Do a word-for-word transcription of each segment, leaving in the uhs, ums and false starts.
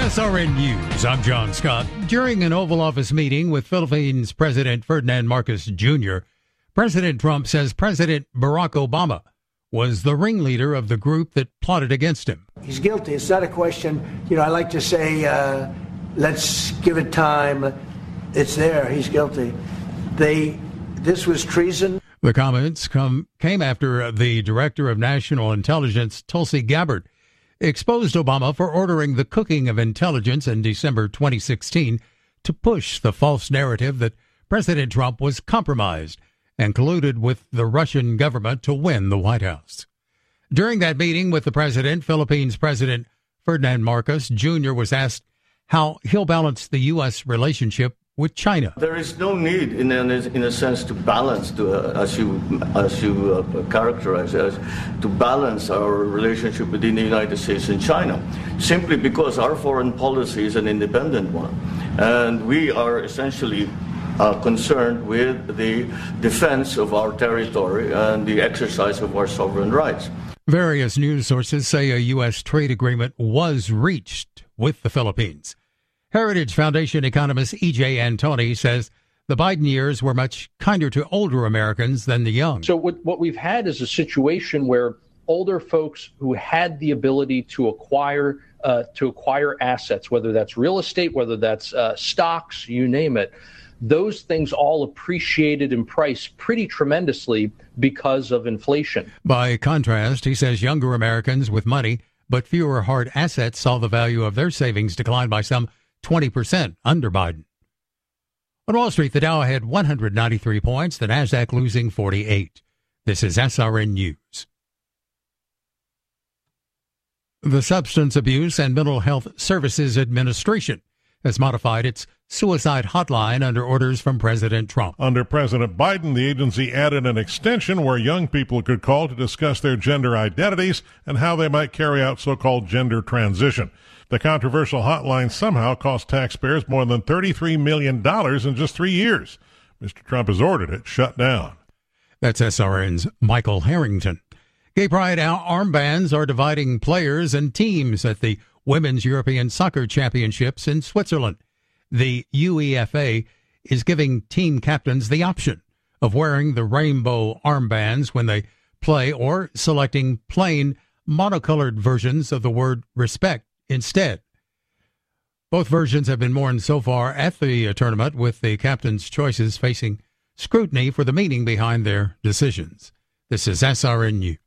S R N News, I'm John Scott. During an Oval Office meeting with Philippines President Ferdinand Marcos Junior, President Trump says President Barack Obama was the ringleader of the group that plotted against him. He's guilty. It's not a question, you know, I like to say, uh, let's give it time. It's there. He's guilty. They, this was treason. The comments come came after the Director of National Intelligence, Tulsi Gabbard, exposed Obama for ordering the cooking of intelligence in December twenty sixteen to push the false narrative that President Trump was compromised and colluded with the Russian government to win the White House. During that meeting with the president, Philippines President Ferdinand Marcos Junior was asked how he'll balance the U S relationship with China. There is no need, in a, in a sense, to balance, to, uh, as you as you uh, characterize it, to balance our relationship between the United States and China, simply because our foreign policy is an independent one, and we are essentially uh, concerned with the defense of our territory and the exercise of our sovereign rights. Various news sources say a U S trade agreement was reached with the Philippines. Heritage Foundation economist E J Antoni says the Biden years were much kinder to older Americans than the young. So what, what we've had is a situation where older folks who had the ability to acquire uh, to acquire assets, whether that's real estate, whether that's uh, stocks, you name it, those things all appreciated in price pretty tremendously because of inflation. By contrast, he says younger Americans with money but fewer hard assets saw the value of their savings decline by some twenty percent under Biden. On Wall Street, the Dow had one hundred ninety-three points, the Nasdaq losing forty-eight. This is S R N News. The Substance Abuse and Mental Health Services Administration has modified its suicide hotline under orders from President Trump. Under President Biden, the agency added an extension where young people could call to discuss their gender identities and how they might carry out so-called gender transition. The controversial hotline somehow cost taxpayers more than thirty-three million dollars in just three years. Mister Trump has ordered it shut down. That's S R N's Michael Harrington. Gay pride armbands are dividing players and teams at the Women's European Soccer Championships in Switzerland. The U E F A is giving team captains the option of wearing the rainbow armbands when they play or selecting plain monocolored versions of the word respect instead. Both versions have been worn so far at the tournament, with the captains' choices facing scrutiny for the meaning behind their decisions. This is S R N News.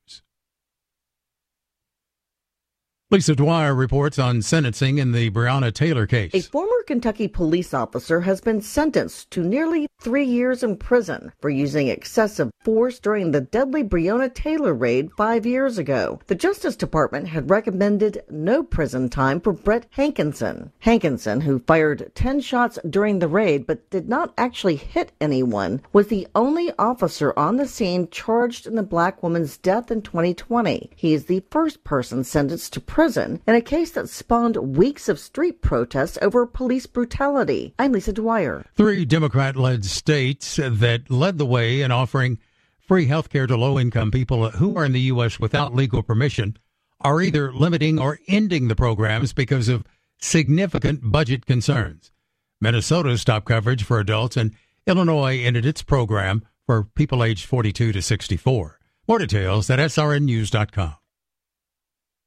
Lisa Dwyer reports on sentencing in the Breonna Taylor case. A former Kentucky police officer has been sentenced to nearly three years in prison for using excessive force during the deadly Breonna Taylor raid five years ago. The Justice Department had recommended no prison time for Brett Hankinson. Hankinson, who fired ten shots during the raid but did not actually hit anyone, was the only officer on the scene charged in the black woman's death in twenty twenty. He is the first person sentenced to prison Prison in a case that spawned weeks of street protests over police brutality. I'm Lisa Dwyer. Three Democrat-led states that led the way in offering free health care to low-income people who are in the U S without legal permission are either limiting or ending the programs because of significant budget concerns. Minnesota stopped coverage for adults, and Illinois ended its program for people aged forty-two to sixty-four. More details at S R N news dot com.